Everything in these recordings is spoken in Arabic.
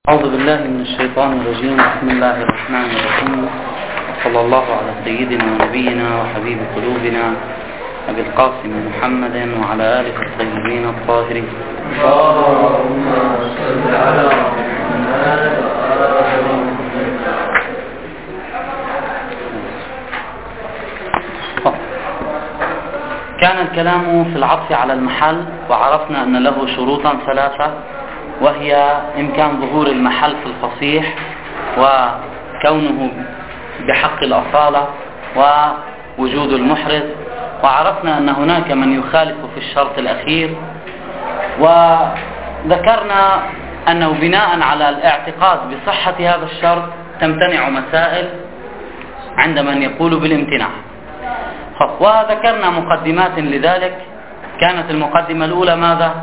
أعوذ بالله من الشيطان الرجيم. بسم الله الرحمن الرحيم. صلى الله على سيدنا ونبينا وحبيب قلوبنا أبي القاسم محمد وعلى آله الطيبين الطاهرين. اللهم صل على محمد. كان الكلام في العطف على المحل، وعرفنا أن له شروطا ثلاثة، وهي إمكان ظهور المحل في الفصيح، وكونه بحق الأصالة، ووجود المحرز. وعرفنا أن هناك من يخالف في الشرط الأخير، وذكرنا أنه بناء على الاعتقاد بصحة هذا الشرط تمتنع مسائل عند من يقول بالامتناع. وذكرنا مقدمات لذلك. كانت المقدمة الأولى ماذا؟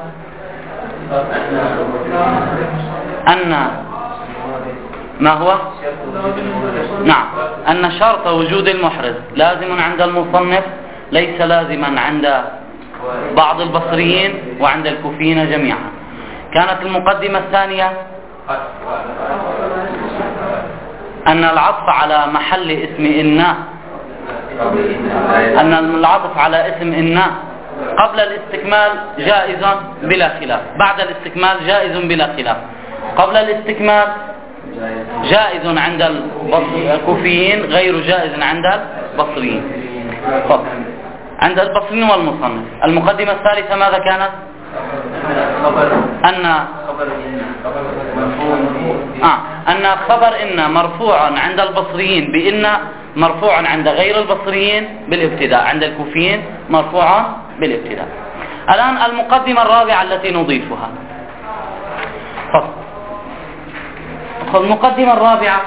أن ما هو؟ نعم، أن شرط وجود المحرز لازم عند المصنف، ليس لازما عند بعض البصريين وعند الكوفيين جميعا. كانت المقدمة الثانية أن العطف على محل اسم أن العطف على اسم إن قبل الاستكمال جائز بلا خلاف، بعد الاستكمال جائز بلا خلاف. قبل الاستكمال جائز عند الكوفيين، غير جائز عند البصريين. عند البصريين والمصنف. المقدمة الثالثة ماذا كانت؟ أن خبر إن مرفوع عند البصريين بإن، مرفوع عند غير البصريين بالابتداء، عند الكوفيين مرفوع بالابتداء. الآن المقدمة الرابعة التي نضيفها. المقدمة الرابعة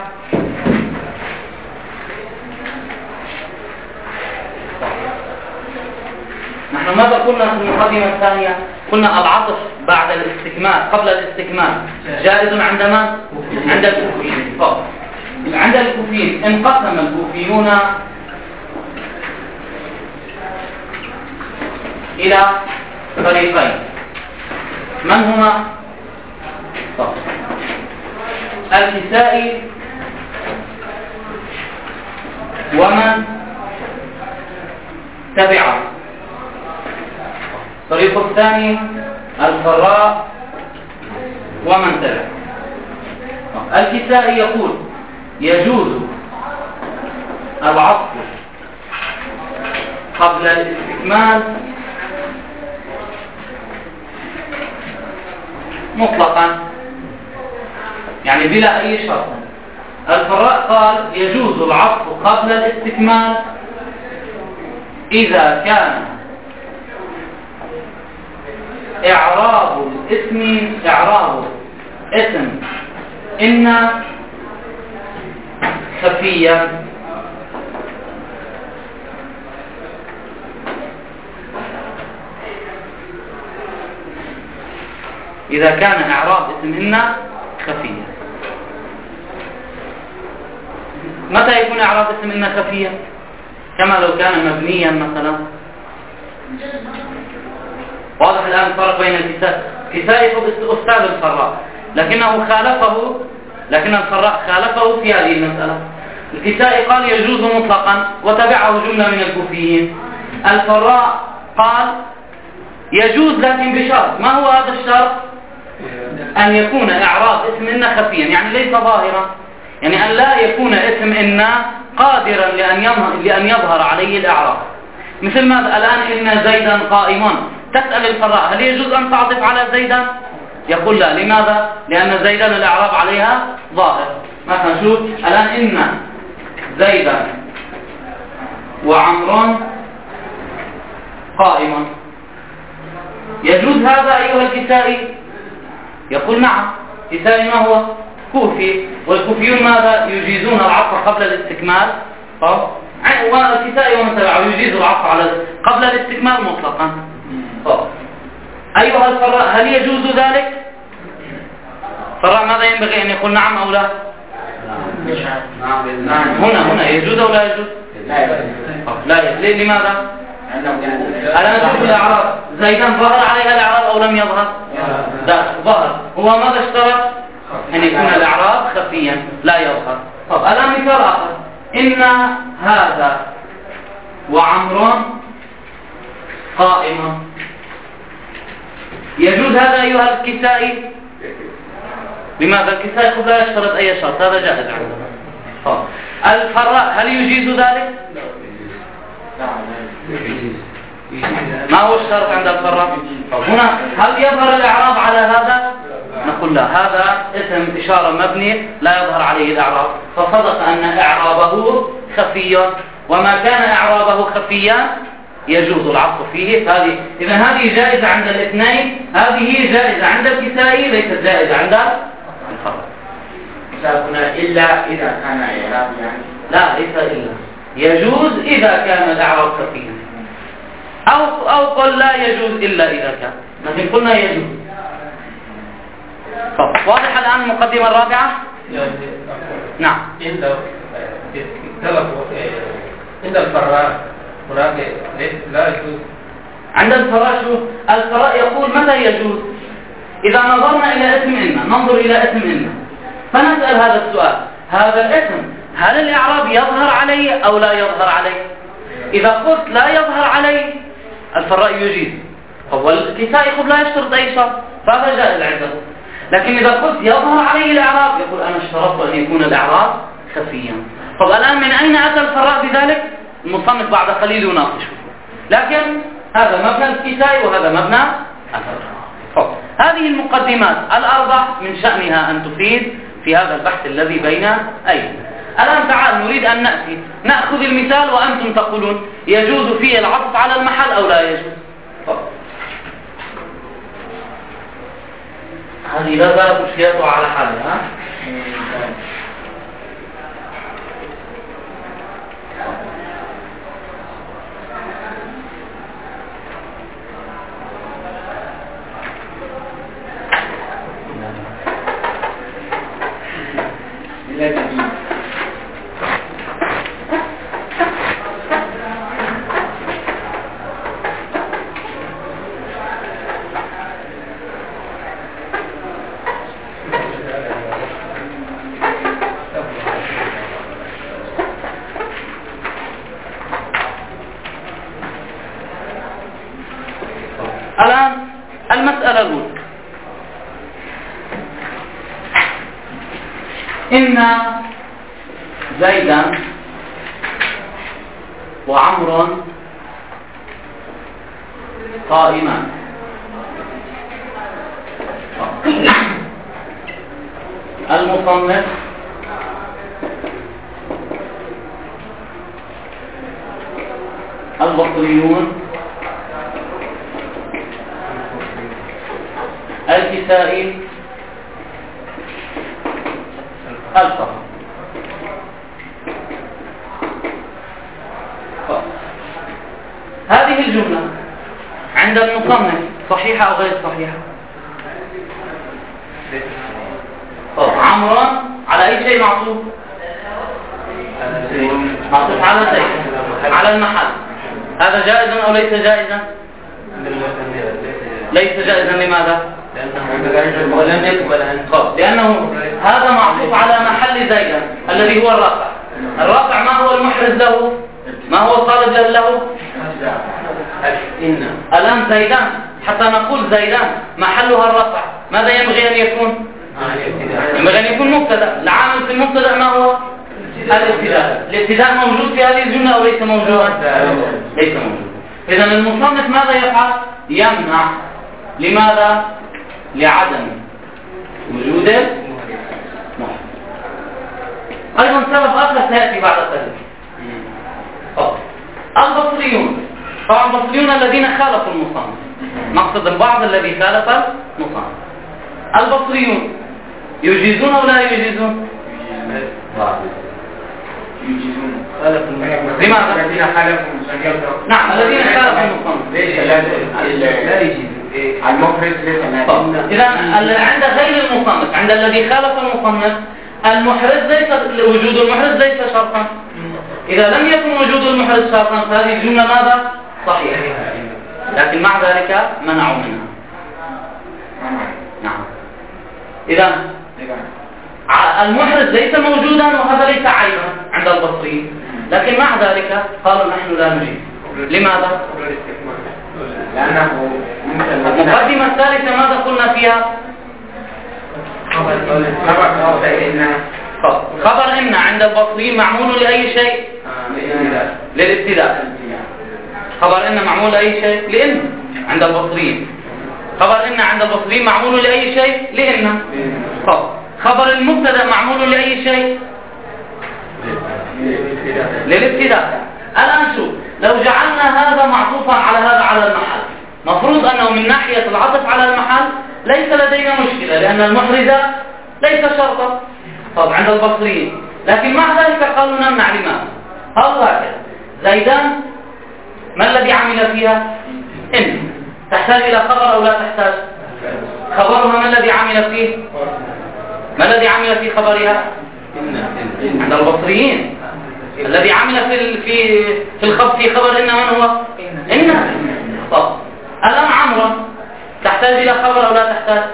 نحن ماذا قلنا في المقدمة الثانية؟ قلنا العطف بعد الاستكمال قبل الاستكمال جائز عند من؟ عند الكوفيين. عند الكوفيين انقسم الكوفيون إلى فريقين. من هما؟ الكسائي ومن تبعه. الطريق الثاني الفراء ومن تبعه. الكسائي يقول يجوز العطف قبل الاستكمال مطلقا، يعني بلا أي شرط. الفراء قال يجوز العطف قبل الاستكمال إذا كان إعراب اسم إن خفيا. إذا كان إعراب اسم إن خفيا. متى يكون إعراب اسم إن خفيا؟ كما لو كان مبنيا مثلا. واضح الآن الفرق بين الكسائي أستاذ الفراء، لكن الفراء خالفه في هذه المسألة. الكسائي قال يجوز مطلقا وتبعه جملة من الكوفيين. الفراء قال يجوز لكن بشرط. ما هو هذا الشرط؟ أن يكون إعراب اسم إن خفيا، يعني ليس ظاهرا، يعني أن لا يكون اسم إن قادرا لأن يظهر عليه الإعراب. مثل ماذا؟ الآن إن زيدا قائم. تسأل الفراء هل يجوز أن تعطف على زيدا؟ يقول لا. لماذا؟ لأن زيدا الإعراب عليها ظاهر. مثلا شوف الآن إن زيدا وعمر قائم. يجوز هذا أيها الكسائي؟ يقول نعم. الكسائي ما هو؟ كوفي، والكوفيون ماذا؟ يجيزون العطف قبل الاستكمال. والكسائي ومن تبعه يجيز العطف قبل الاستكمال مطلقا. أيها الفراء هل يجوز ذلك؟ الفراء ماذا ينبغي أن يقول نعم أو لا؟ هنا يجوز أو لا يجوز؟ لا. لماذا؟ الآن نشوف الإعراب. زيدا ظهر عليها الإعراب أو لم يظهر؟ لا، ظهر. هو ماذا اشترط؟ أن يكون الإعراب خفيا لا يظهر. طب الآن مثال آخر، إن هذا وعمر قائم. يجوز هذا أيها الكسائي؟ لماذا؟ الكسائي لا يشترط أي شرط، هذا جائز عنده. الفراء هل يجيز ذلك؟ ما هو الشرط عند الفراء؟ هنا هل يظهر الإعراب على هذا؟ نقول لا، هذا اسم إشارة مبني لا يظهر عليه الإعراب، فصدق أن إعرابه خفي، وما كان إعرابه خفيا يجوز العطف فيه. إذا هذه جائزة عند الاثنين، هذه جائزة عند الكسائي ليست جائزة عند الفراء. إلا إذا كان إعراب يعني؟ لا، ليس إلا، يجوز إذا كان الإعراب خفيا، أو قل لا يجوز إلا إذا كان، لكن قلنا يجوز. واضح الآن المقدمة الرابعة؟ نعم. عند الفراء هناك لا يجوز. عند الفراء شو؟ الفراء يقول متى يجوز؟ إذا نظرنا إلى اسم إن، ننظر إلى اسم إن، فنسأل هذا السؤال، هذا الاسم هل الإعراب يظهر عليه أو لا يظهر عليه؟ إذا قلت لا يظهر عليه الفراء يجيز، والكسائي يقول لا يشترط أي شرط، فهذا جائز عنده. لكن إذا قلت يظهر عليه الإعراب يقول أنا اشترطت أن يكون الإعراب خفيا. طب الآن من أين أتى الفراء بذلك؟ المصنف بعد قليل يناقشه، لكن هذا مبنى الكسائي وهذا مبنى الفراء. هذه المقدمات الأربع من شأنها أن تفيد في هذا البحث الذي بين أيدينا. الآن تعال نريد أن نأخذ المثال وأنتم تقولون يجوز فيه العطف على المحل أو لا يجوز. هذه لا زالت مشكلتها على حالها. الآن المسألة الأولى، إن زيدا وعمرا قائمان. المصنف البصريون الكسائي الفراء. هذه الجملة عند المصنف صحيحة أو غير صحيحة؟ عمرا على أي شيء معطوف؟ معطوف على زيد، على المحل. هذا جائزا أو ليس جائزا؟ ليس جائزا. لماذا؟ لأنه هذا معطوف على محل زيدا الذي هو الرافع. الرافع ما هو المحرز له؟ ما هو الطالب له؟ الآن زيدان، حتى نقول زيدان محلها الرفع، ماذا ينبغي أن يكون؟ ينبغي أن يكون مبتدأ. العامل في المبتدأ ما هو؟ الابتداء. الابتداء موجود في هذه الجملة أو ليس موجود؟ ليس موجود. إذن المصنف ماذا يفعل؟ يمنع. لماذا؟ لعدم وجود محرز. أيضا سبب آخر سيأتي بعد ذلك. البصريون، طبعا البصريون الذين خالفوا المصنف، نقصد البعض الذي خالف المصنف. البصريون يجيزون أو لا يجيزون؟ يجيزون. لماذا؟ الذين خالفوا نعم، الذين خالفوا المصنف لا يجيزون. المخرج إذا عند غير المصنف، عند الذي خالف المصنف، المحرز ليس، وجود المحرز ليس شرطا. إذا لم يكن وجود المحرز شرطا فهذه الجملة ماذا؟ صحيحة. لكن مع ذلك منعوا منها. نعم. إذا المحرز ليس موجودا وهذا ليس عيبا عند البصريين، لكن مع ذلك قالوا نحن لا نجيب. لماذا؟ لأنه المقدمة الثالثة ماذا قلنا فيها؟ خبر إن عند البصريين معمول لأي شيء؟ للابتداء. خبر إن معمول لأي شيء؟ لإن عند البصريين. خبر إن عند البصريين معمول لأي شيء؟ لإن. خبر المبتدأ معمول لأي شيء؟ للابتداء. الآن شوف، لو جعلنا هذا معطوفا على هذا على المحل، مفروض أنه من ناحية العطف على المحل ليس لدينا مشكلة، لأن المحرز ليس شرطا عند البصريين، لكن مع ذلك قالوا نمنع. لماذا؟ قالوا هكذا: زيدان ما الذي عمل فيها؟ إن. تحتاج إلى خبر أو لا تحتاج؟ خبرها ما الذي عمل فيه؟ ما الذي عمل في خبرها؟ عند البصريين الذي عمل في خبر إن من هو؟ إن. طب الآن عمرو تحتاج إلى خبر أو لا تحتاج؟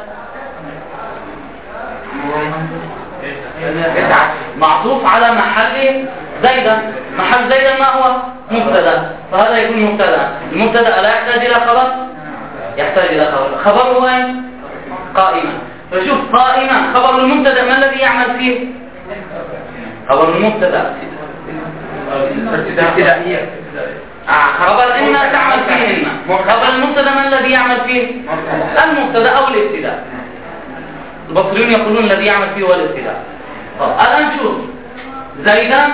معطوف على محل زيدا. محل زيدا ما هو؟ مبتدا، فهذا يكون مبتدا. المبتدا لا يحتاج إلى خبر؟ يحتاج إلى خبر. خبره أين؟ قائما. فشوف، قائما خبر المبتدا ما الذي يعمل فيه؟ خبر المبتدا خبر إن تعمل فيه إن. خبر المبتدا ما الذي يعمل فيه؟ المبتدا أو الابتداء. البصريون يقولون الذي يعمل فيه هو الابتداء. الآن شوف، زيدان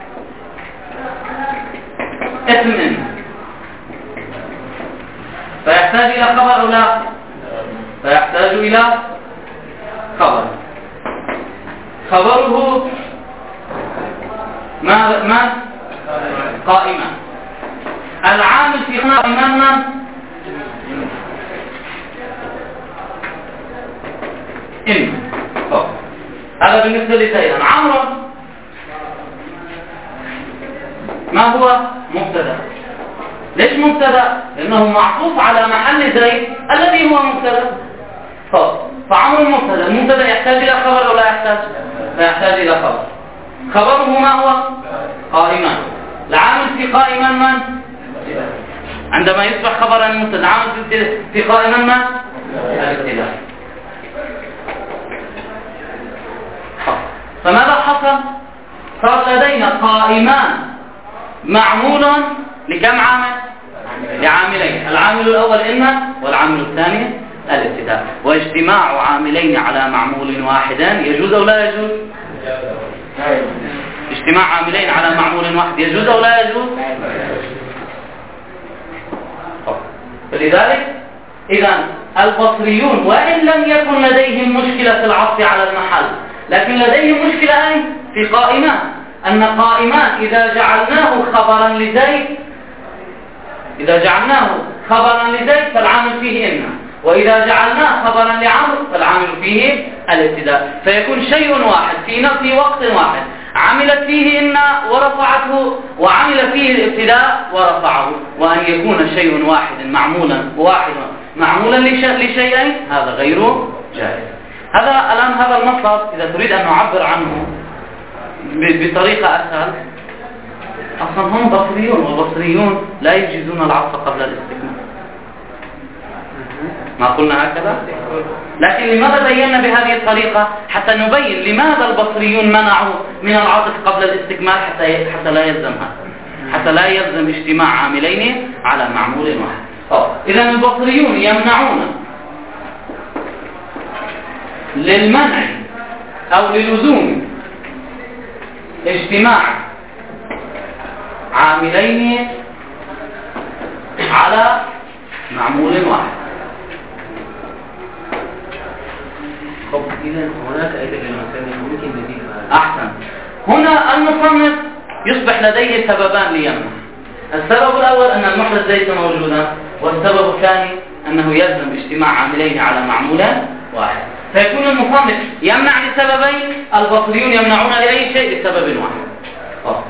اسم إن، فيحتاج إلى خبر أو لا؟ فيحتاج إلى خبر. خبره ما؟ قائما. العامل في قائما من؟ إن. هذا بالنسبة لزيدان. عمرو ما هو؟ مبتدا. ليش مبتدا؟ لأنه معطوف على محل زيد الذي هو مبتدا. فعمرو مبتدا. المبتدا يحتاج إلى خبر أو لا يحتاج؟ لا يحتاج إلى خبر. خبره ما هو؟ قائما. العامل في قائما من؟ عندما يصبح خبرا المبتدا. العامل في قائما من؟ الابتداء. فماذا حصل؟ صار لدينا قائمان معمول لكم عامل؟ لعاملين. العامل الأول إن، والعامل الثاني الابتداء. واجتماع عاملين على معمول واحد يجوز أو لا يجوز؟ اجتماع عاملين على معمول واحد يجوز أو لا يجوز؟ فلذلك إذن البصريون وإن لم يكن لديهم مشكلة في العطف على المحل، لكن لديهم مشكلة أين؟ في قائمان. أن قائمان إذا جعلناه خبرا لزيد فالعامل فيه إن، وإذا جعلناه خبرا لعمرو فالعامل فيه الابتداء. فيكون شيء واحد في وقت واحد عملت فيه إن ورفعته، وعمل فيه الابتداء ورفعه. وأن يكون شيء واحد معمولا لشيئين هذا غير جائز. هذا المطلب إذا تريد أن نعبر عنه بطريقة أسهل، أصلا هم بصريون، والبصريون لا يجيزون العطف قبل الاستكمال. ما قلنا هكذا؟ لكن لماذا بينا بهذه الطريقة؟ حتى نبين لماذا البصريون منعوا من العطف قبل الاستكمال حتى لا يلزم اجتماع عاملين على معمول واحد. إذا البصريون يمنعون للمنع أو للزوم اجتماع عاملين على معمول واحد. إذا هناك أيضا ممكن نضيف أحسن. هنا المصنف يصبح لديه سببان ليمنع. السبب الأول أن المحرز ليس موجودا، والسبب الثاني أنه يلزم اجتماع عاملين على معمول واحد. فيكون المصنف يمنع لسببين، البصريون يمنعون لأي شيء لسبب واحد.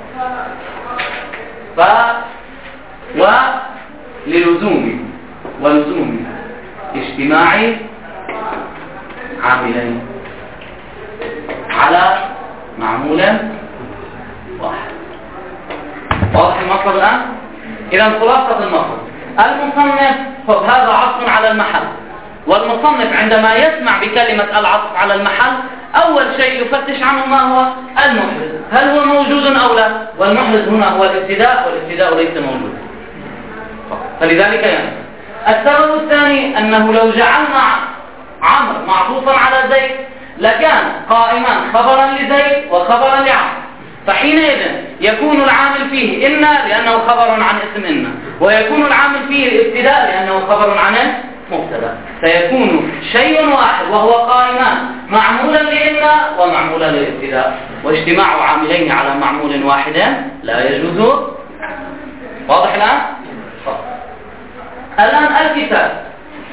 ولزوم اجتماع عاملين على معمول واحد. واضح المطلب الآن؟ إذا خلاصة المطلب المصنف هذا عطف على المحل، والمصنف عندما يسمع بكلمة العطف على المحل أول شيء يفتش عنه ما هو المحرز، هل هو موجود أو لا، والمحرز هنا هو الابتداء، والابتداء ليس موجود، فلذلك يعني. السبب الثاني أنه لو جعلنا عمرو معطوفا على زيد لكان قائما خبرا لزيد وخبرا لعمرو، فحينئذ يكون العامل فيه إن لأنه خبر عن اسم إن، ويكون العامل فيه الابتداء لأنه خبر عن مبتدا، فيكون شيء واحد وهو قائمان معمولا لإن ومعمولا للابتداء، واجتماع عاملين على معمول واحد لا يجوز. واضح الآن؟ الآن الكتاب،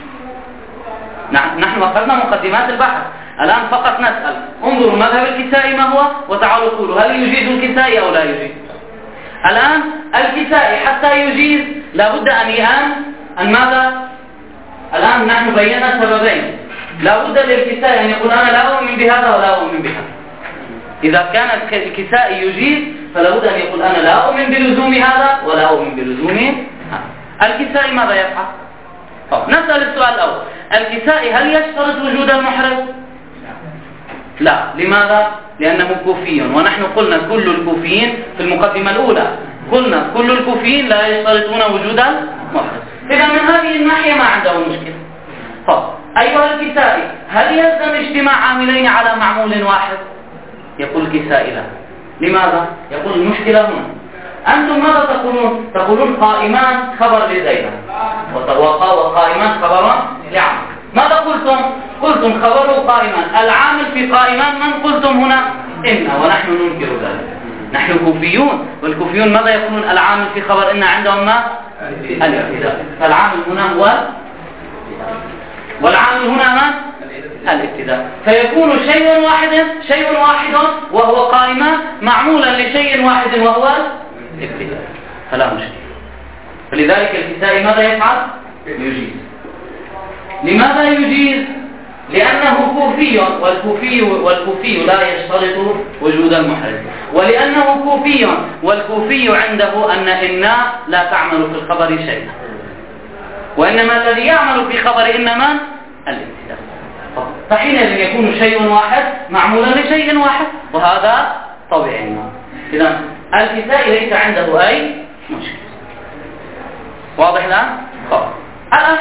نحن أخذنا مقدمات البحث، الآن فقط نسأل انظروا مذهب الكسائي ما هو وتعالوا قولوا هل يجيز الكسائي أو لا يجيز. الآن الكسائي حتى يجيز لابد أن يأمن أن ماذا؟ الآن نحن بينا سببين، لابد للكسائي أن يقول أنا لا أؤمن بهذا ولا أؤمن بهذا. إذا كان الكسائي يجيز فلابد أن يقول أنا لا أؤمن بلزوم هذا ولا أؤمن بلزوم هذا. الكسائي ماذا يفعل؟ نسأل السؤال الأول، الكسائي هل يشترط وجود المحرز؟ لا. لماذا؟ لأنه كوفي، ونحن قلنا كل الكوفيين في المقدمة الأولى قلنا كل الكوفيين لا يشترطون وجود المحرز، إذا من هذه الناحية ما عنده مشكلة. أيها الكسائي هل يلزم اجتماع عاملين على معمول واحد؟ يقول الكسائي لا. لماذا؟ يقول المشكلة هنا أنتم ماذا تقولون؟ تقولون قائمان خبر لزيد وقائمان خبر لعمرو. ماذا قلتم؟ قلتم خبره قائمان، العامل في قائمان من قلتم هنا؟ إن، ونحن ننكر ذلك. نحن كوفيون، والكوفيون ماذا يقولون؟ العامل في خبر إن عندهم ما؟ الابتداء، فالعامل هنا هو والعامل هنا ما؟ الابتداء، فيكون شيء واحد وهو قائمان معمولا لشيء واحد وهو الابتداء، فلا مشكلة. فلذلك الكسائي ماذا يفعل؟ يجيز. لماذا يجيز؟ لأنه كوفي، والكوفي لا يشترط وجود المحرز، ولأنه كوفي، والكوفي عنده أن إن لا تعمل في الخبر شيئا، وإنما الذي يعمل في خبر إنما الابتداء، فحينئذ يكون شيء واحد معمولا لشيء واحد، وهذا طبيعي. إذا الكسائي ليس عنده أي مشكلة. واضح الآن؟ الآن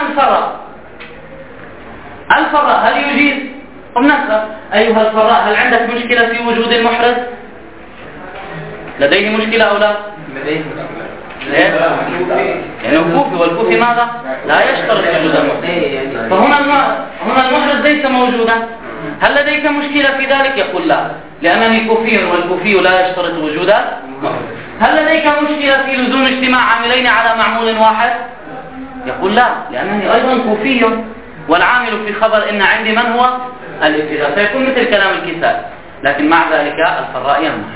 الفراء هل يجيز؟ نسأل أيها الفراء هل عندك مشكلة في وجود المحرز؟ لديه مشكلة أو لا؟ لديه مشكلة. يعني الكوفي، والكوفي ماذا؟ لا يشترط وجود المحرز، فهنا المحرز ليس موجودا. هل لديك مشكلة في ذلك؟ يقول لا، لأنني كوفي والكوفي لا يشترط وجود المحرز. هل لديك مشكلة في لزوم اجتماع عاملين على معمول واحد؟ يقول لا، لأنني أيضا كوفي، والعامل في خبر إن عندي من هو؟ الابتداء، فيكون مثل كلام الكسائي. لكن مع ذلك الفراء يمنع.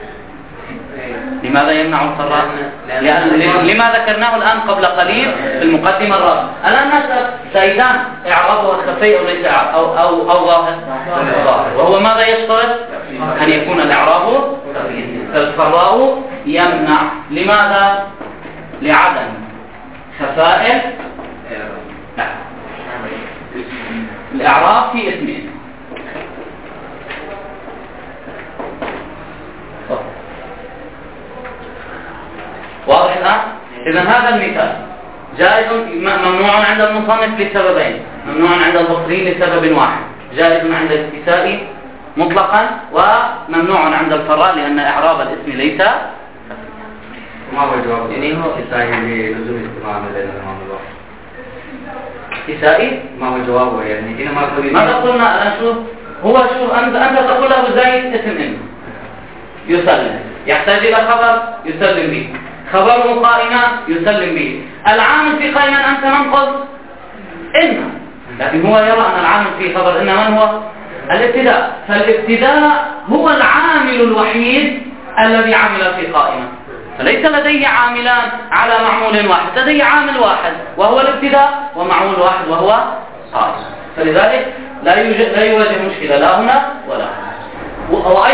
لماذا يمنع الفراء؟ لما ذكرناه الآن قبل قليل في المقدمة الرابعة. الآن نسأل زيدان إعرابه خفي أو ليس أو ظاهر؟ وهو ماذا يشترط؟ أن يكون الإعراب فالفراء يمنع. لماذا؟ لعدم خفاء الإعراب في اسمه. واضح الآن؟ إذن هذا المثال جائز ممنوع عند المصنف لسببين، ممنوع عند البصري لسبب واحد، جائز عند الكسائي مطلقا، وممنوع عند الفراء لأن إعراب الاسم ليس. ما هو الجواب؟ يعني هو كسائي للزوم اجتماع بين المعامل. كسائي ما هو جوابه؟ يعني ماذا قلنا الآن؟ شوف أنت تقول له زيد اسم إن يسلم، يحتاج إلى خبر يسلم به، خبره قائما يسلم به، العامل في قائما أنت من قلت؟ إن، لكن هو يرى أن العامل في خبر إن من هو؟ الابتداء، فالابتداء هو العامل الوحيد الذي عمل في قائمة، فليس لدي عاملان على معمول واحد، لدي عامل واحد وهو الابتداء، ومعمول واحد وهو قائمة، فلذلك لا يواجه مشكلة لا هنا ولا هنا. وأيضا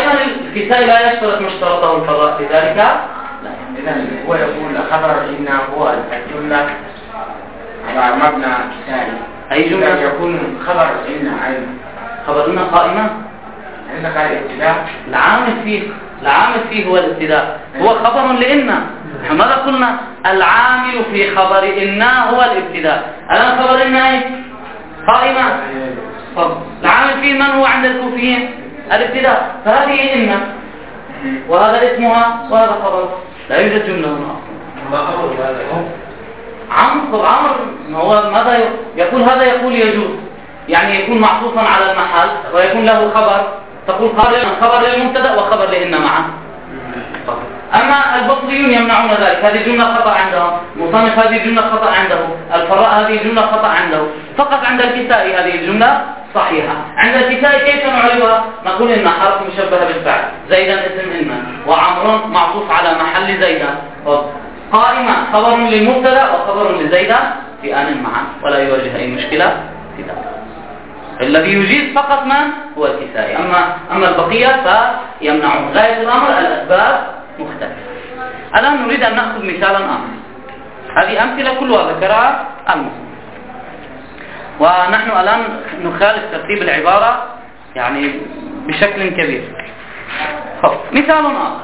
الكسائي لا يشترط ما اشترطه الفراء، لذلك لا. إذا هو يقول خبر إن هو الجملة على مبنى كسائي، أي جملة يكون خبر إن أيضا خبر إن قائمة. عندك الابتداء العامل فيه هو الابتداء، هو خبر لإن. ماذا قلنا؟ العامل في خبر إن هو الابتداء. الآن خبر إن أي قائمة، العامل فيه من هو عند الكوفيين؟ الابتداء. فهذه إن وهذا اسمها وهذا خبر، لا يوجد جملة هنا. ما أمر هذا عمر هو ماذا يقول؟ هذا يقول يجوز، يعني يكون معطوفا على المحل ويكون له خبر، تقول خبر للمبتدا وخبر لإن معا. أما البصريون يمنعون ذلك، هذه جملة خطأ عندهم، مصنف هذه جملة خطأ عنده، الفراء هذه جملة خطأ عنده، فقط عند الكسائي هذه الجملة صحيحة. عند الكسائي كيف نعرفها؟ نقول إن حرف مشبه بالفعل، زيدا اسم إن، وعمر معطوف على محل زيدا، قائمة خبر للمبتدا وخبر لزيدا في آن معا، ولا يواجه أي مشكلة في ذلك. الذي يجيز فقط من هو الكسائي، أما البقية فيمنعون. غاية الأمر الأسباب مختلفة. الآن نريد أن نأخذ مثالا آخر. هذه أمثلة كلها ذكرها المصنف، ونحن الآن نخالف ترتيب العبارة يعني بشكل كبير. مثال آخر،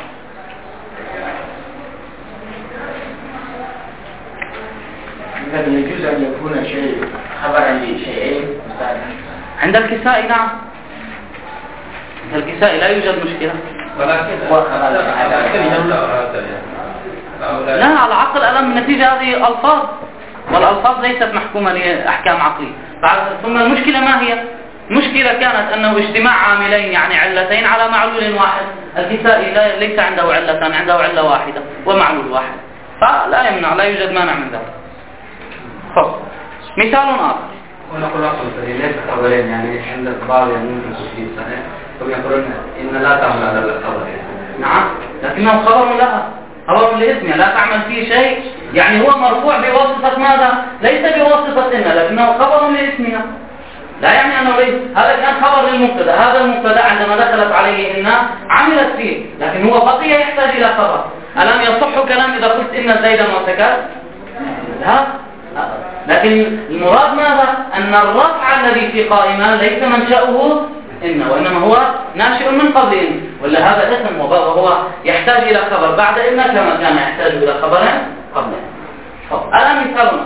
إذا يجوز أن يكون شيء خبرا لشيئين عند الكسائي. نعم، عند الكسائي لا يوجد مشكلة، ولكن لا على عقل. الآن من نتيجة هذه ألفاظ، والألفاظ ليست محكومة لأحكام عقلية. ثم المشكلة ما هي؟ المشكلة كانت أنه اجتماع عاملين يعني علتين على معلول واحد. الكسائي ليس عنده علتان، عنده علة واحدة ومعلول واحد، فلا يمنع، لا يوجد مانع من ذلك. مثال آخر، ونقول أصل ليس خبرين، يعني عند البعض يمكن في صحيح ثم يقولون إن لا تعمل على الخبر. نعم، لكنه خبر لها، خبر لاسمها، لا تعمل فيه شيء، يعني هو مرفوع بواسطة ماذا؟ ليس بواسطة إن، لكنه خبر لاسمها، لا يعني أنه ليس. هذا كان خبر للمبتدا، هذا المبتدا عندما دخلت عليه إن عملت فيه، لكن هو بقي يحتاج إلى خبر. ألم يصح كلام إذا قلت إن زيدا وسكت؟ لا، لكن المراد ماذا؟ أن الرفع الذي في قائمة ليس منشأه إن، وإنما هو ناشئ من قبل إن، ولا هذا اسم وهو يحتاج إلى خبر بعد إن كما كان يحتاج إلى خبر قبل إن. الآن مثالنا،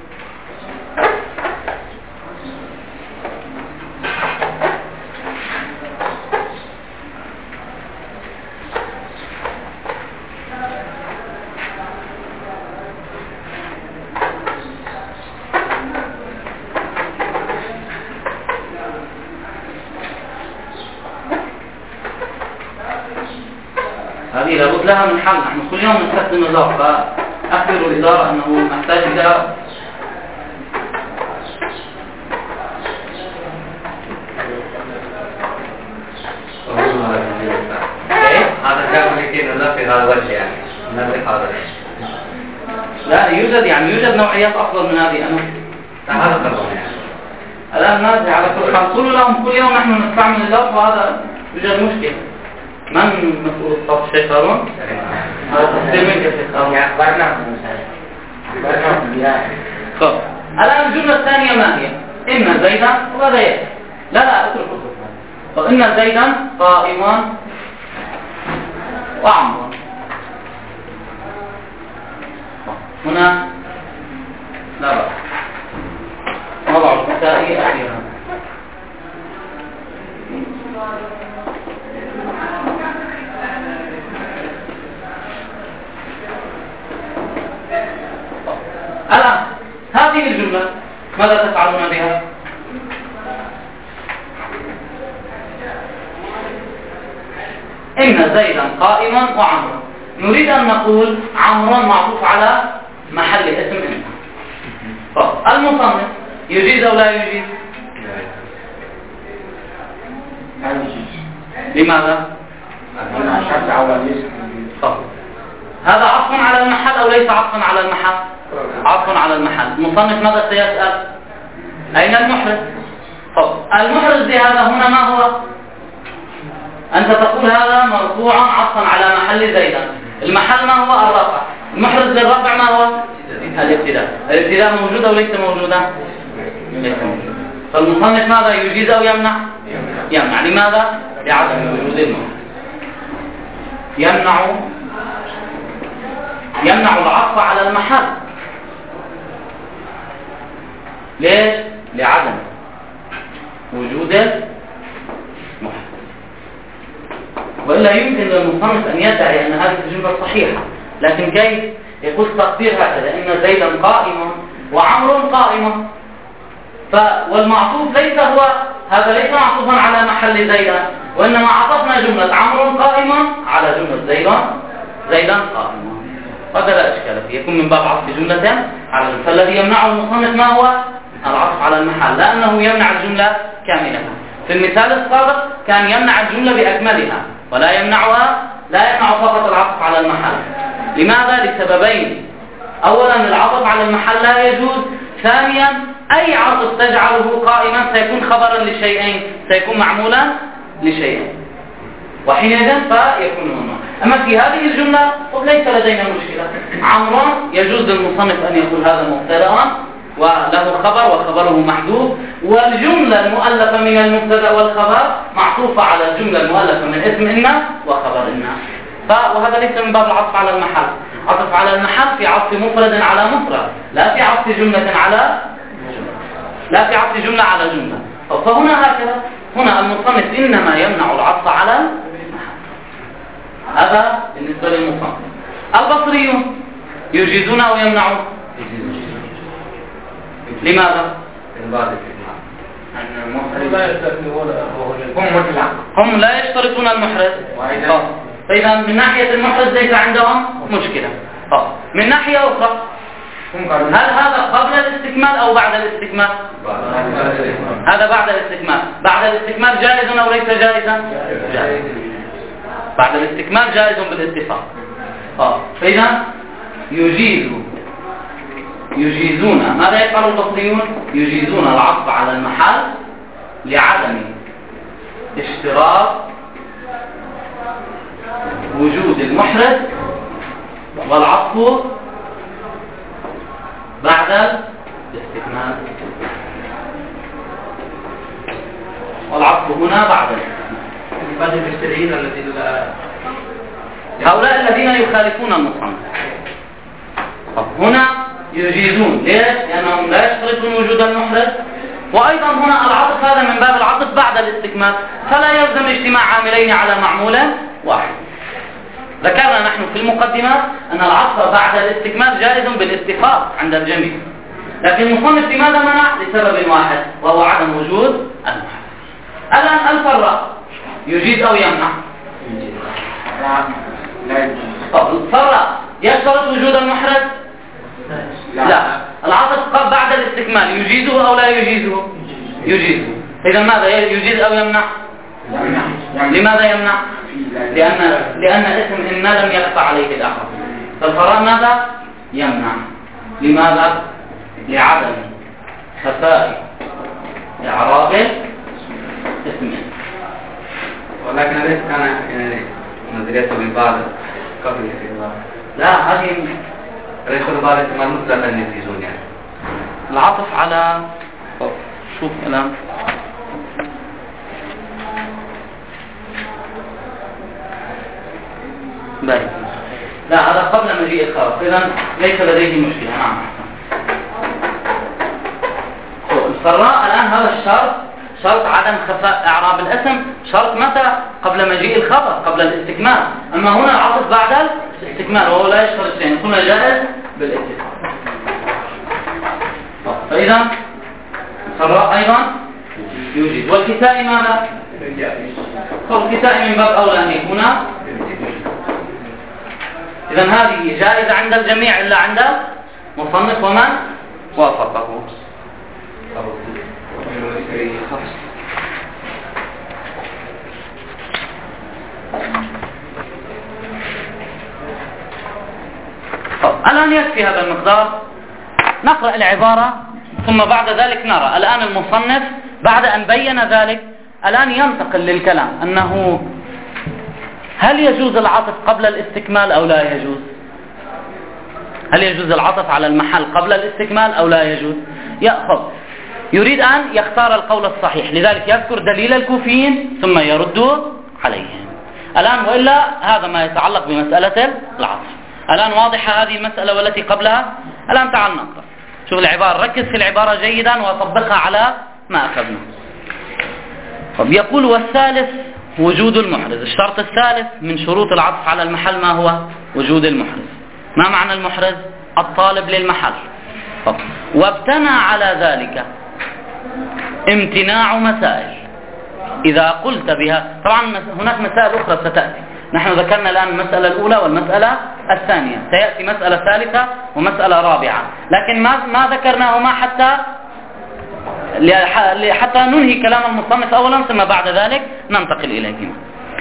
هذه لابد لها من حل. نحن كل يوم نستخدم الظرف، فأخبروا الإدارة أنه محتاج إلى هذا كان ممكن لا في هذا الوجه، يعني نبي هذا لا يوجد، يعني يوجد نوعيات أفضل من هذه. أنا هذا طبعا يعني الآن نازل على كل حال، قولوا لهم كل يوم نحن نستعمل اللفظ، وهذا يوجد مشكلة. من مسؤول الصف؟ شيخ هارون؟ هذا تصدير منك يا شيخ هارون. الآن الجملة الثانية ما هي؟ إن زيدا وهذا يأتي. لا اتركوا. فإن زيدا قائما وعمرا. هنا لا بأس. وضع الكسائي أخيرا. الآن هذه الجملة ماذا تفعلون بها؟ إن زيدا قائما وعمرا. نريد أن نقول عمرا معطوف على محل اسم إن. المصنف يجيز أو لا يجيز؟ لماذا؟ هذا عطف على المحل أو ليس عطفا على المحل؟ عطف على المحل. المصنف ماذا سيسأل؟ أين المحرز؟ المحرز لهذا هنا ما هو؟ أنت تقول هذا مرفوع عطفا على محل زيدا. المحل ما هو؟ الرفع. المحرز للرفع ما هو؟ الابتداء. الابتداء موجود أو ليس موجودا؟ ليس موجود. فالمصنف ماذا يجيز أو يمنع؟ يمنع. لماذا؟ لعدم وجود المحرز. يمنع العطف على المحل. ليش؟ لعدم وجود المحرز. وإلا يمكن للمصنف أن يدعي أن هذه الجملة صحيحة، لكن كيف؟ يقول تقدير هكذا: إن زيدا قائما وعمر قائما. والمعطوف ليس هو هذا، ليس معطوفا على محل زيدا، وإنما عطفنا جملة عمر قائما على جملة زيدا قائما. هذا لا إشكال فيه، يكون من باب عطف جملة على جملة. فالذي يمنعه المصنف ما هو؟ العطف على المحل، لأنه يمنع الجملة كاملة. في المثال السابق كان يمنع الجملة بأكملها، لا يمنع فقط العطف على المحل. لماذا؟ لسببين: أولا العطف على المحل لا يجوز، ثانيا أي عطف تجعله قائما سيكون خبرا لشيئين، سيكون معمولا لشيئين، وحينئذ فيكون ممنوع. أما في هذه الجملة ليس لدينا مشكلة. عمرو يجوز للمصنف أن يقول هذا مبتدأ وله خبر وخبره محذوف، والجملة المؤلفة من المبتدأ والخبر معطوفة على الجملة المؤلفة من اسم إن وخبر إن. وهذا ليس من باب العطف على المحل. عطف على المحل في عطف مفرد على مفرد، لا في عطف جملة على جملة. فهنا هكذا، هنا المصنف إنما يمنع العطف على المحل. هذا بالنسبة للمصنف. البصريون يجيزون أو يمنعون؟ لماذا؟ هم لا يشترطون المحرز. فإذا من ناحية المحرز ليس عندهم مشكلة. من ناحية أخرى، هل هذا قبل الاستكمال أو بعد الاستكمال؟ هذا بعد الاستكمال. بعد الاستكمال جائز أو ليس جائزا؟ جائز. بعد الاستكمال جائز بالاتفاق. فإذا يجيزون. ماذا يفعل البصريون؟ يجيزون العطف على المحل لعدم اشتراط وجود المحرز والعطف بعد الاستكمال. والعطف هنا بعد الاستكمال. هؤلاء الذين يخالفون المصنف هنا يجيزون. ليش؟ لأنهم لا يشترطون وجود المحرز، وأيضا هنا العطف هذا من باب العطف بعد الاستكمال، فلا يلزم اجتماع عاملين على معمول واحد. ذكرنا نحن في المقدمة أن العطف بعد الاستكمال جائز بالاتفاق عند الجميع، لكن المصنف لماذا منع؟ لسبب واحد، وهو عدم وجود المحرز. الآن الفراء يجيز أو يمنع؟ الفراء يشترط وجود المحرز؟ لا. العطف بعد الاستكمال يجيزه أو لا يجيزه؟ يجيزه. إذا ماذا يجيز أو يمنع؟ لماذا يمنع؟ لأن اسم إن لم يخفى عليه الآخر. فالفراء ماذا؟ يمنع. لماذا؟ لعدم خفاء إعراب اسم. ولكن ليس كان نظريته بالبعض قبل الاستكمال. لا، هذه ليس بالبعض احتمال مطلقا يجيزون يعني. العطف على شوف الآن باي. لا، هذا قبل مجيء الخبر، إذن ليس لديه مشكلة. نعم. الفراء الآن هذا الشرط، شرط عدم خفاء إعراب الاسم، شرط متى؟ قبل مجيء الخبر، قبل الاستكمال. أما هنا العطف بعد الاستكمال وهو لا يشترط شيئا، هنا جائز بالاتفاق. فإذا الفراء أيضا يوجد. والكساء ماذا؟ الكساء من باب أولى أن يكون. إذن هذه جائزة عند الجميع إلا عند مصنف ومن وافقه. الآن يكفي هذا المقدار، نقرأ العبارة ثم بعد ذلك نرى. الآن المصنف بعد أن بين ذلك الآن ينتقل للكلام أنه هل يجوز العطف قبل الاستكمال أو لا يجوز؟ هل يجوز العطف على المحل قبل الاستكمال أو لا يجوز؟ يريد أن يختار القول الصحيح، لذلك يذكر دليل الكوفيين ثم يرد عليهم. الآن وإلا هذا ما يتعلق بمسألة العطف. الآن واضحة هذه المسألة والتي قبلها؟ الآن تعال نقرأ. شوف العبارة، ركز في العبارة جيدا وطبقها على ما أخذنا. يقول والثالث وجود المحرز. الشرط الثالث من شروط العطف على المحل ما هو؟ وجود المحرز. ما معنى المحرز؟ الطالب للمحل. وابتنى على ذلك امتناع مسائل إذا قلت بها. طبعا هناك مسائل أخرى ستأتي، نحن ذكرنا الآن المسألة الأولى والمسألة الثانية، سيأتي مسألة ثالثة ومسألة رابعة، لكن ما ذكرناهما حتى ننهي كلام المصنف أولا ثم بعد ذلك ننتقل إليهما.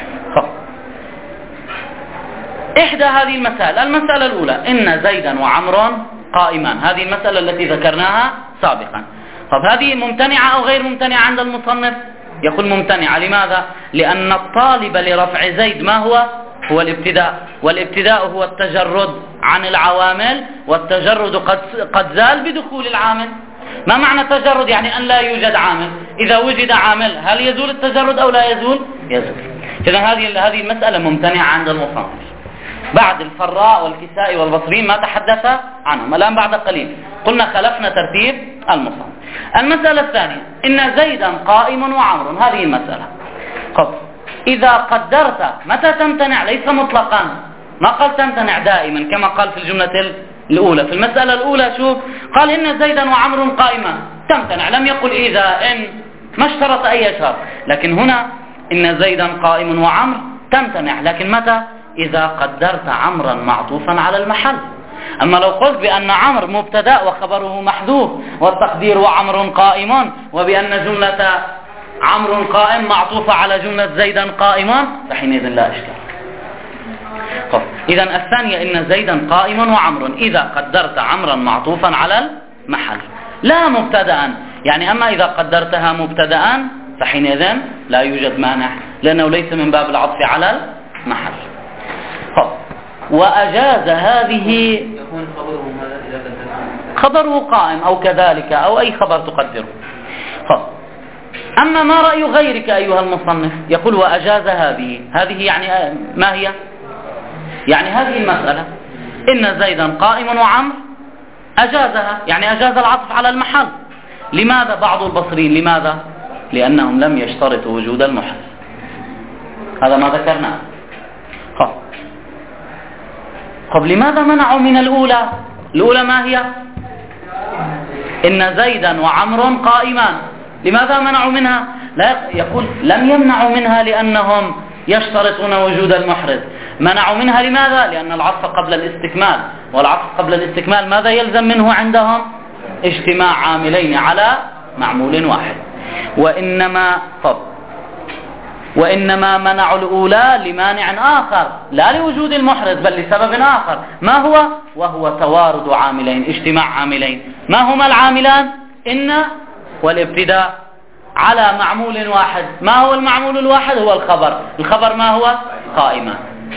إحدى هذه المسائل، المسألة الأولى إن زيدا وعمرا قائمان، هذه المسألة التي ذكرناها سابقا. هذه ممتنعة أو غير ممتنعة عند المصنف؟ يقول ممتنعة. لماذا؟ لأن الطالب لرفع زيد ما هو؟ هو الابتداء، والابتداء هو التجرد عن العوامل، والتجرد قد زال بدخول العامل. ما معنى تجرد؟ يعني أن لا يوجد عامل. إذا وجد عامل هل يزول التجرد أو لا يزول؟ يزول. إذا هذه المسألة ممتنعة عند المصنف. بعد الفراء والكسائي والبصريين ما تحدث عنهم. الآن بعد قليل قلنا خلفنا ترتيب المصنف. المسألة الثانية إن زيدا قائم وعمر، هذه المسألة. إذا قدرت متى تمتنع؟ ليس مطلقا، ما قال تمتنع دائما كما قال في الجملة الأولى. في المسألة الأولى شوف قال إن زيدا وعمر قائما، تمتنع، لم يقل إذا إن، ما اشترط أي شرط. لكن هنا إن زيدا قائم وعمر تمتنع، لكن متى؟ إذا قدرت عمرا معطوفا على المحل. أما لو قلت بأن عمر مبتدأ وخبره محذوف والتقدير وعمر قائم، وبأن جملة عمر قائم معطوفة على جملة زيدا قائما، فحينئذ لا إشكال. إذن الثانية إن زيدا قائم وعمر إذا قدرت عمرا معطوفا على المحل لا مبتدأ. يعني أما إذا قدرتها مبتدأ فحينئذ لا يوجد مانع، لأنه ليس من باب العطف على المحل. وأجاز هذه يكون خبره ماذا إذا قدرته؟ خبره قائم أو كذلك أو أي خبر تقدره. أما ما رأي غيرك أيها المصنف؟ يقول وأجاز هذه يعني ما هي؟ يعني هذه المسألة إن زيدا قائم وعمر أجازها، يعني أجاز العطف على المحل. لماذا؟ بعض البصريين لماذا؟ لأنهم لم يشترطوا وجود المحرز. هذا ما ذكرناه. لماذا منعوا من الأولى؟ الأولى ما هي؟ إن زيدا وعمر قائمان. لماذا منعوا منها؟ لا يقول لم يمنعوا منها لأنهم يشترطون وجود المحرز. منعوا منها لماذا؟ لأن العطف قبل الاستكمال، والعطف قبل الاستكمال ماذا يلزم منه عندهم؟ اجتماع عاملين على معمول واحد. وإنما منعوا الأولى لمانع آخر، لا لوجود المحرز بل لسبب آخر. ما هو؟ وهو توارد عاملين، اجتماع عاملين. ما هما العاملان؟ إن والابتداء على معمول واحد. ما هو المعمول الواحد؟ هو الخبر. الخبر ما هو؟ قائما.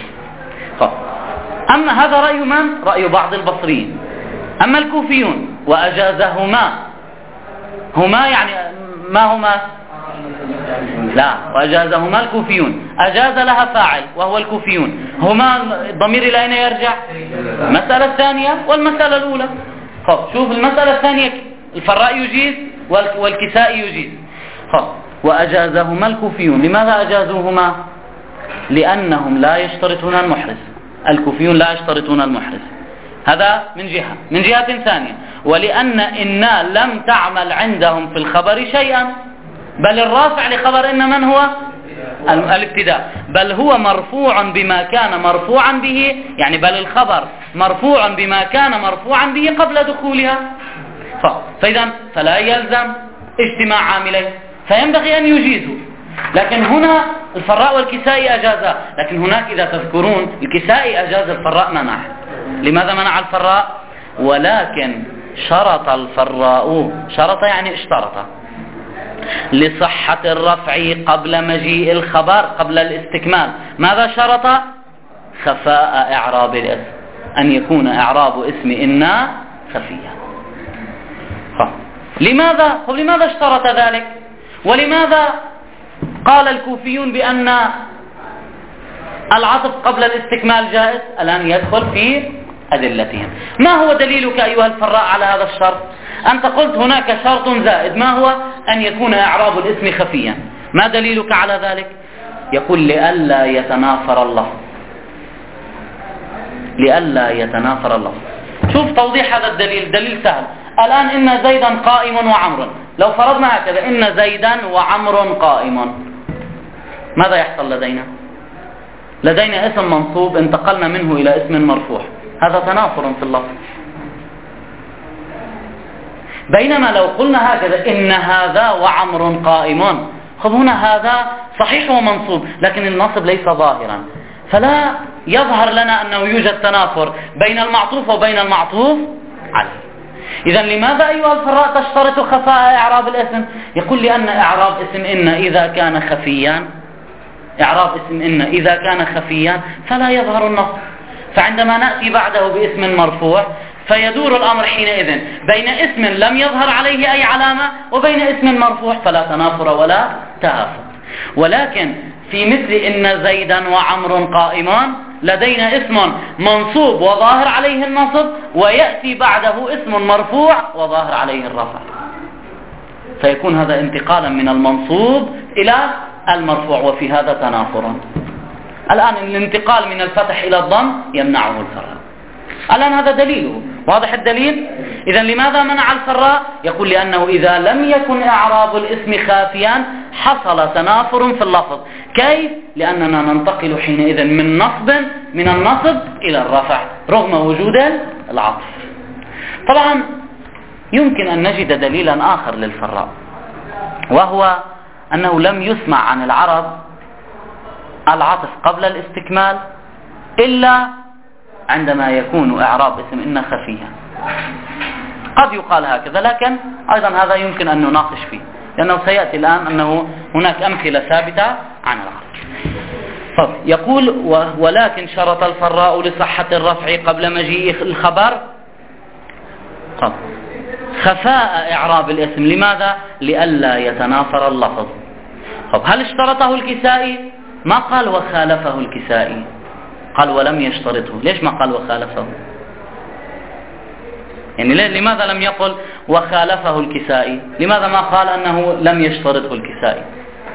أما هذا رأي من؟ رأي بعض البصريين. أما الكوفيون وأجازهما، هما يعني ما هما؟ لا، وأجازهما الكوفيون، أجاز لها فاعل وهو الكوفيون. هما الضمير إلى أين يرجع؟ المسألة الثانية والمسألة الأولى. شوف المسألة الثانية الفراء يجيز والكسائي يجيز. وأجازهما الكوفيون. لماذا أجازوهما؟ لأنهم لا يشترطون المحرز. الكوفيون لا يشترطون المحرز، هذا من جهة ثانية. ولأن إنا لم تعمل عندهم في الخبر شيئا، بل الرافع لخبر إن من هو؟ الابتداء، بل هو مرفوع بما كان مرفوعا به، يعني بل الخبر مرفوع بما كان مرفوعا به قبل دخولها. فإذا فلا يلزم اجتماع عاملين، فينبغي أن يجيزوا. لكن هنا الفراء والكسائي أجازا، لكن هناك إذا تذكرون الكسائي أجاز الفراء منع. لماذا منع الفراء؟ ولكن شرط الفراء، شرط يعني اشترط، لصحة الرفع قبل مجيء الخبر قبل الاستكمال. ماذا شرط؟ خفاء إعراب الاسم، أن يكون إعراب اسم إن خفيا. لماذا اشترط ذلك؟ ولماذا قال الكوفيون بأن العطف قبل الاستكمال جائز؟ الآن يدخل في أدلتهم. ما هو دليلك أيها الفراء على هذا الشرط؟ أنت قلت هناك شرط زائد، ما هو؟ أن يكون إعراب الاسم خفيا. ما دليلك على ذلك؟ يقول لئلا يتنافر اللفظ. لئلا يتنافر اللفظ. شوف توضيح هذا الدليل، دليل سهل. الآن إن زيدا قائم وعمر، لو فرضنا هكذا إن زيدا وعمر قائم، ماذا يحصل لدينا؟ لدينا اسم منصوب انتقلنا منه إلى اسم مرفوع، هذا تنافر في اللفظ. بينما لو قلنا هكذا إن هذا وعمر قائم، خذ هنا هذا صحيح ومنصوب لكن النصب ليس ظاهرا، فلا يظهر لنا أنه يوجد تنافر بين المعطوف وبين المعطوف عليه. إذن لماذا أيها الفراء تشترط خفاء إعراب الاسم؟ يقول لأن إعراب اسم إن إذا كان خفيا، إعراب اسم إن إذا كان خفيا فلا يظهر النصب، فعندما نأتي بعده باسم مرفوع فيدور الأمر حينئذ بين اسم لم يظهر عليه أي علامة وبين اسم مرفوع، فلا تنافر ولا تهافت. ولكن في مثل إن زيدا وعمر قائمان لدينا اسم منصوب وظاهر عليه النصب، ويأتي بعده اسم مرفوع وظاهر عليه الرفع، فيكون هذا انتقالا من المنصوب إلى المرفوع، وفي هذا تنافر. الآن الانتقال من الفتح إلى الضم يمنعه الفراء. الآن هذا دليله، واضح الدليل؟ إذن لماذا منع الفراء؟ يقول لأنه إذا لم يكن إعراب الاسم خافيا حصل تنافر في اللفظ. كيف؟ لأننا ننتقل حينئذ من النصب إلى الرفع رغم وجود العطف. طبعا يمكن أن نجد دليلا آخر للفراء، وهو أنه لم يسمع عن العرب العطف قبل الاستكمال إلا عندما يكون إعراب اسم إن خفيا. قد يقال هكذا، لكن أيضا هذا يمكن أن نناقش فيه، لأنه سيأتي الآن أنه هناك أمثلة ثابتة عن العرب. يقول ولكن شرط الفراء لصحة الرفع قبل مجيء الخبر خفاء إعراب الاسم. لماذا؟ لئلا يتنافر اللفظ. هل اشترطه الكسائي؟ ما قال وخالفه الكسائي، قال ولم يشترطه. ليش ما قال وخالفه؟ يعني لماذا لم يقل وخالفه الكسائي؟ لماذا ما قال أنه لم يشترطه الكسائي؟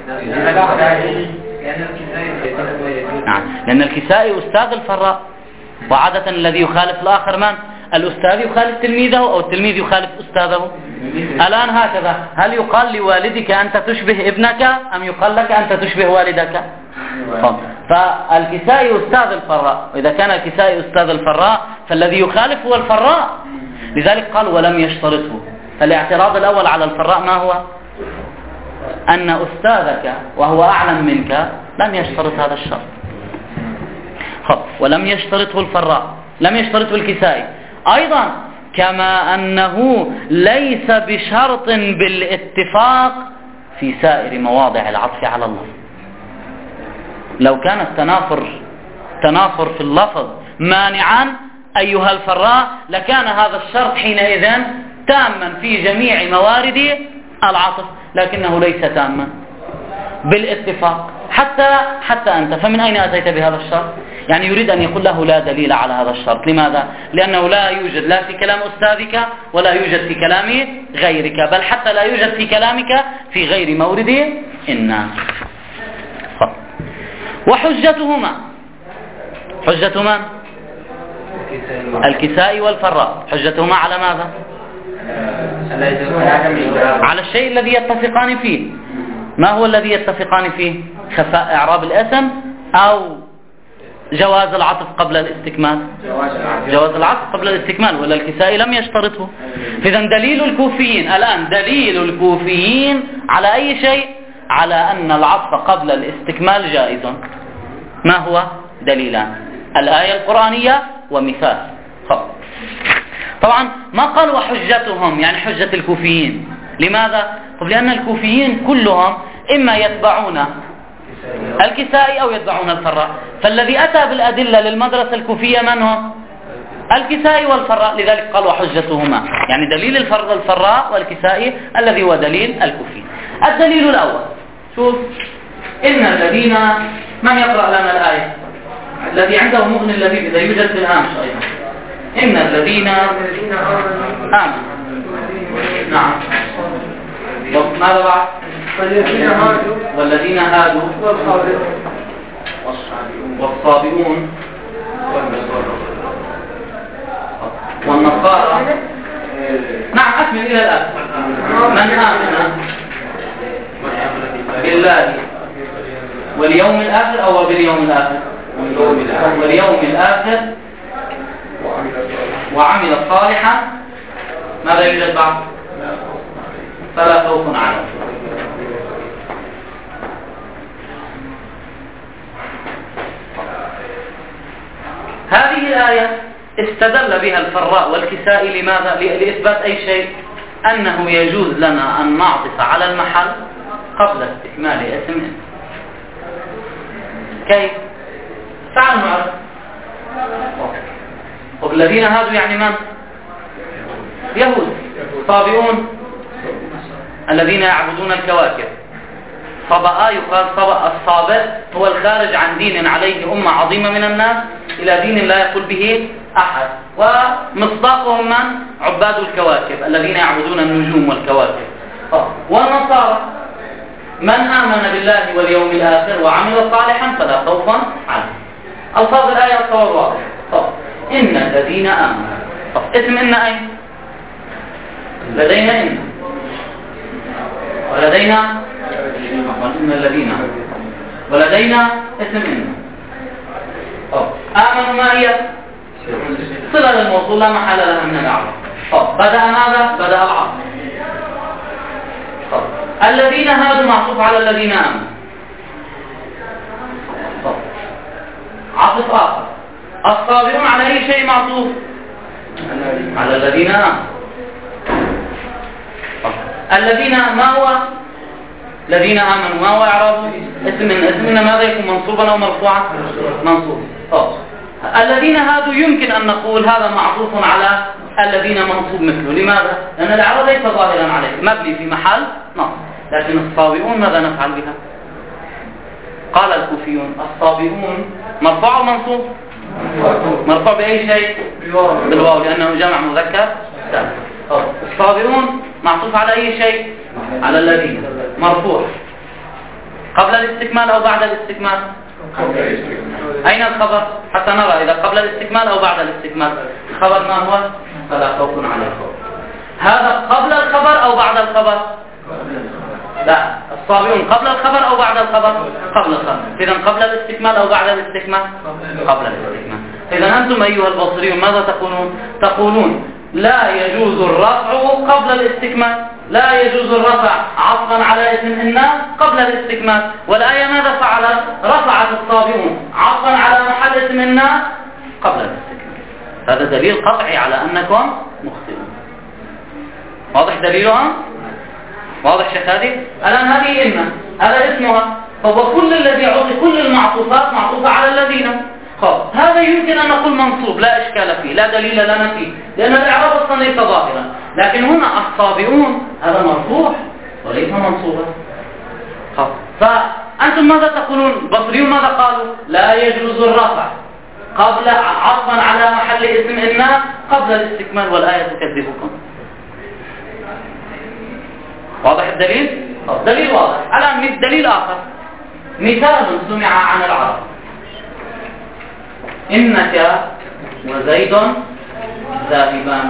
لأن الكسائي أستاذ الفراء، وعادة الذي يخالف الآخر من؟ الأستاذ يخالف تلميذه أو التلميذ يخالف أستاذه. الآن هكذا، هل يقال لوالدك أنت تشبه ابنك أم يقال لك أنت تشبه والدك؟ فالكسائي أستاذ الفراء، وإذا كان الكسائي أستاذ الفراء فالذي يخالف هو الفراء، لذلك قال ولم يشترطه. فالاعتراض الأول على الفراء ما هو؟ أن أستاذك وهو أعلم منك لم يشترط هذا الشرط. ولم يشترطه الفراء، لم يشترطه الكسائي أيضا، كما أنه ليس بشرط بالاتفاق في سائر مواضع العطف على اللفظ. لو كان التنافر في اللفظ مانعا أيها الفراء لكان هذا الشرط حينئذ تاما في جميع موارد العطف، لكنه ليس تاما بالاتفاق حتى أنت. فمن أين أتيت بهذا الشرط؟ يعني يريد أن يقول له لا دليل على هذا الشرط. لماذا؟ لأنه لا يوجد لا في كلام أستاذك ولا يوجد في كلام غيرك، بل حتى لا يوجد في كلامك في غير مورد إن. وحجتهما حجتهما الكسائي والفراء، حجتهما على ماذا؟ على الشيء الذي يتفقان فيه. ما هو الذي يتفقان فيه؟ خفاء إعراب الاسم أو جواز العطف قبل الاستكمال؟ جواز العطف قبل الاستكمال، ولا الكسائي لم يشترطه. إذن دليل الكوفيين الآن، دليل الكوفيين على أي شيء؟ على أن العطف قبل الاستكمال جائز. ما هو؟ دليلان: الآية القرآنية ومثال. طبعا ما قال وحجتهم يعني حجة الكوفيين. لماذا؟ طب لأن الكوفيين كلهم إما يتبعون الكسائي أو يتبعون الفراء، فالذي أتى بالأدلة للمدرسة الكوفية من هم؟ الكسائي والفراء، لذلك قال وحجتهما، يعني دليل الفراء والكسائي الذي هو دليل الكوفي. الدليل الأول، شوف، إن الذين، من يقرأ لنا الآية؟ الذي عنده مغني اللبيب إذا يوجد في الهامش أيضا. إن الذين آمنوا، نعم، ماذا بعد؟ والذين هادوا والصابئون والنصارى، نعم، أكمل إلى الآن. من آمن بالله واليوم الآخر أو باليوم الآخر؟ واليوم الآخر وعمل صالحا، ماذا يوجد بعد؟ فلا خوف عليهم. هذه الآية استدل بها الفراء والكسائي لماذا؟ لإثبات أي شيء؟ أنه يجوز لنا أن نعطف على المحل قبل استكمال اسم. كيف؟ تعالوا نعرف. والذين هادوا يعني من؟ يهود. صابئون الذين يعبدون الكواكب. صبأ، يقال صبأ الصابئ هو الخارج عن دين عليه أمة عظيمة من الناس إلى دين لا يقول به أحد، ومصداقهم من؟ عباد الكواكب الذين يعبدون النجوم والكواكب. والنصارى من آمن بالله واليوم الآخر وعمل صالحا فلا خوف عليهم. ألفاظ الآية الصور واضح. إن الذين آمنوا، اسم إن أين؟ لدينا إن، ولدينا إن الذين، ولدينا اسم إن. آمنوا ما هي؟ صلة للموصول لا محل لها من الأعراب. بدأ ماذا؟ بدأ العصر. الذين هادوا معطوف على الذين آمنوا. عطف آخر. الصابرون على أي شيء معطوف؟ على الذين آمنوا. الذين ما هو؟ الذين آمنوا ما هو إعرابه؟ اسمنا ماذا يكون؟ منصوبا أو مرفوعا؟ منصوب. الذين هادوا يمكن أن نقول هذا معطوف على الذين منصوب مثله. لماذا؟ لأن الإعراب ليس ظاهرا عليه، مبني في محل نصب. لكن الصابئون ماذا نفعل بها؟ قال الكوفيون الصابئون مرفوع ومنصوب؟ مرفوع بأي شيء؟ بالواو، لأنه جمع مذكر سالم. الصابئون معطوف على أي شيء؟ على الذين، مرفوع قبل الاستكمال أو بعد الاستكمال؟ أين الخبر؟ حتى نرى إذا قبل الاستكمال أو بعد الاستكمال. الخبر ما هو؟ فلا خوف عليكم. هذا قبل الخبر أو بعد الخبر؟ لا، الصابئون قبل الخبر أو بعد الخبر؟ قبل الخبر. إذا قبل الاستكمال أو بعد الاستكمال؟ قبل الاستكمال. إذا أنتم أيها البصريون ماذا تقولون؟ تقولون لا يجوز الرفع قبل الاستكمال، لا يجوز الرفع عطفا على اسم الناس قبل الاستكمال. والآية ماذا فعلت؟ رفعت الصابئون عطفا على محل اسم الناس قبل الاستكمال. هذا دليل قطعي على أنكم مخطئون. واضح دليلها؟ واضح شيخ هذه؟ الآن هذه إن، هذا اسمها، فهو كل الذي عطي كل المعطوفات معطوفة على الذين. هذا يمكن أن نقول منصوب لا إشكال فيه، لا دليل لنا فيه، لأن الإعراب أصلا ليس ظاهرا. لكن هنا الصابئون هذا مرفوع وليس منصوبا. فأنتم ماذا تقولون؟ البصريون ماذا قالوا؟ لا يجوز الرفع قبل عطفا على محل اسم الناس قبل الاستكمال، والآية تكذبكم. واضح الدليل؟ دليل واضح. الآن دليل آخر، مثال سمع عن العرب: إنك وزيد ذاهبان.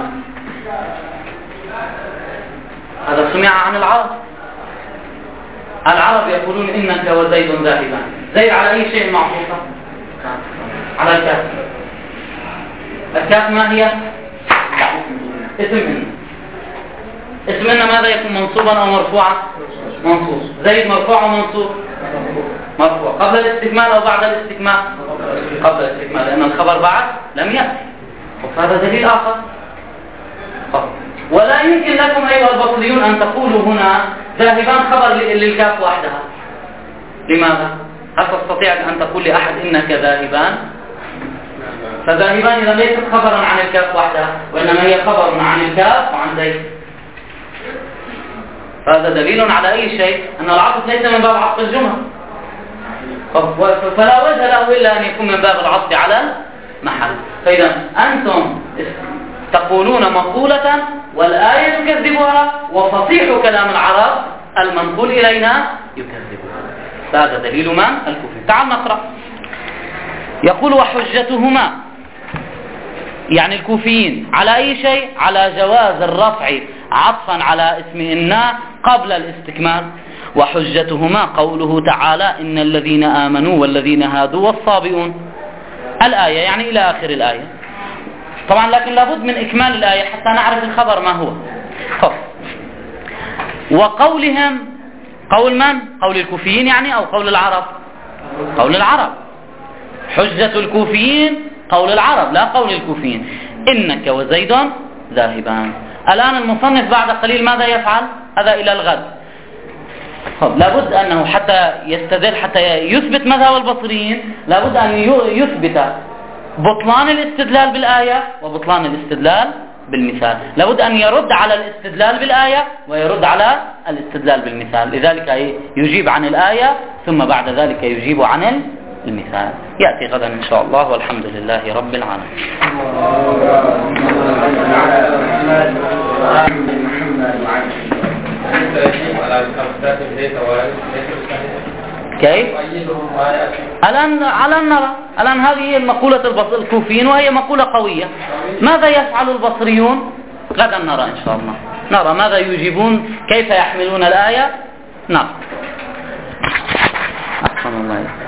هذا سمع عن العرب. العرب يقولون إنك وزيد ذاهبان. زيد على أي شيء معطوفة؟ على الكاف. الكاف ما هي؟ اسم إن. اسم إن ماذا يكون؟ منصوبا أو مرفوعا؟ منصوب. زيد مرفوع ومنصوب؟ مرفوع. قبل الاستكمال أو بعد الاستكمال؟ قبل الاستكمال، لأن الخبر بعد لم يأتي. وهذا دليل آخر. ولا يمكن لكم أيها البصريون أن تقولوا هنا ذاهبان خبر للكاف وحدها. لماذا؟ هل تستطيع أن تقول لأحد إنك ذاهبان؟ فذاهبان إذا ليست خبرا عن الكاف وحدها، وإنما هي خبر عن الكاف وعن زيد. هذا دليل على أي شيء؟ أن العطف ليس من باب عطف الجمل، فلا وجه له إلا أن يكون من باب العطف على المحل. فإذا أنتم تقولون مقولة والآية تكذبها، وفصيح كلام العرب المنقول إلينا يكذبها. هذا دليل من؟ الكوفي. تعال نقرأ. يقول وحجتهما يعني الكوفيين على أي شيء؟ على جواز الرفع عطفا على اسم إن قبل الاستكمال. وحجتهما قوله تعالى إن الذين آمنوا والذين هادوا والصابئون، الآية يعني إلى آخر الآية. طبعا لكن لابد من إكمال الآية حتى نعرف الخبر ما هو. وقولهم قول من؟ قول الكوفيين يعني أو قول العرب؟ قول العرب. حجة الكوفيين قول العرب لا قول الكوفيين. إنك وزيد ذاهبان. الآن المصنف بعد قليل ماذا يفعل؟ هذا إلى الغد. لابد أنه حتى يستدل، حتى يثبت مذهب البصريين، لابد أن يثبت بطلان الاستدلال بالآية وبطلان الاستدلال بالمثال. لابد أن يرد على الاستدلال بالآية ويرد على الاستدلال بالمثال. لذلك يجيب عن الآية ثم بعد ذلك يجيب عن المثال. يأتي غدا إن شاء الله، والحمد لله رب العالمين. كيف؟ الآن نرى. الآن هذه هي المقولة الكوفيين وهي مقولة قوية. ماذا يفعل البصريون؟ غدا نرى إن شاء الله، نرى ماذا يجيبون، كيف يحملون الآية. نعم. أحسن الله.